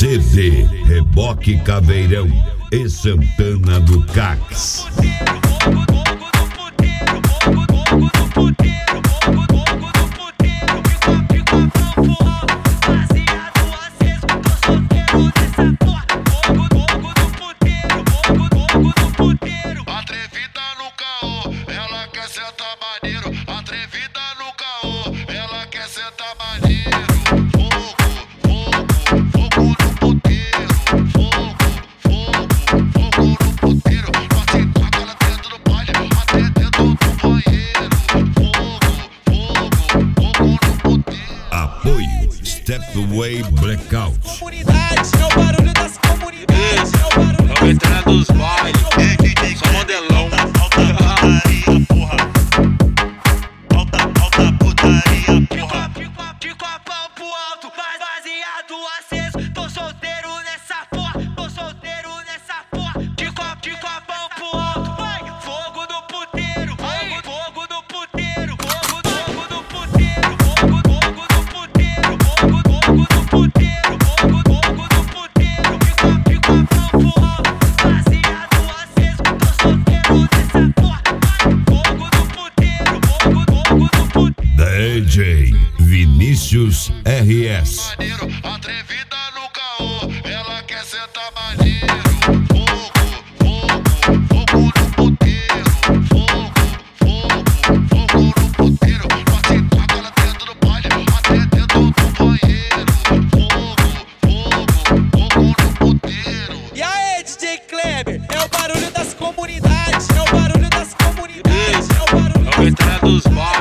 CD, Reboque Caveirão e Santana do Cax. Atrevida no caô, ela quer sentar maneiro. Atrevida no caô, ela quer sentar maneiro. Fogo no puteiro. Fogo no puteiro. Bate taca lá dentro do baile, até dentro do banheiro. Fogo no puteiro. Apoio Stepway Blackout. Comunidade, é o barulho das comunidades. É o barulho Vamos entrar nos bailes, só modelão. Putaria, porra. Alta putaria, porra. Fico a pau pro alto, baseado aceso. Tô solteiro nessa porra, tô solteiro nessa porra. Fico a pau pro alto, vai. Fogo no puteiro, fogo no puteiro, fogo no puteiro, fogo no puteiro, fogo no puteiro, fogo no puteiro. Fico a pau pro alto, baseado aceso. Tô solteiro nessa porra, vai. Fogo no puteiro, fogo no puteiro. DJ Vinícius RS. Maneiro, atrevida no caô, ela quer sentar maneiro. Fogo no puteiro. Fogo no puteiro. Bate taca lá dentro do baile, até dentro do banheiro. Fogo no puteiro. E aí, DJ Kleber, é o barulho das comunidades, é o barulho das comunidades, é o barulho Vamos entrar nos bailes.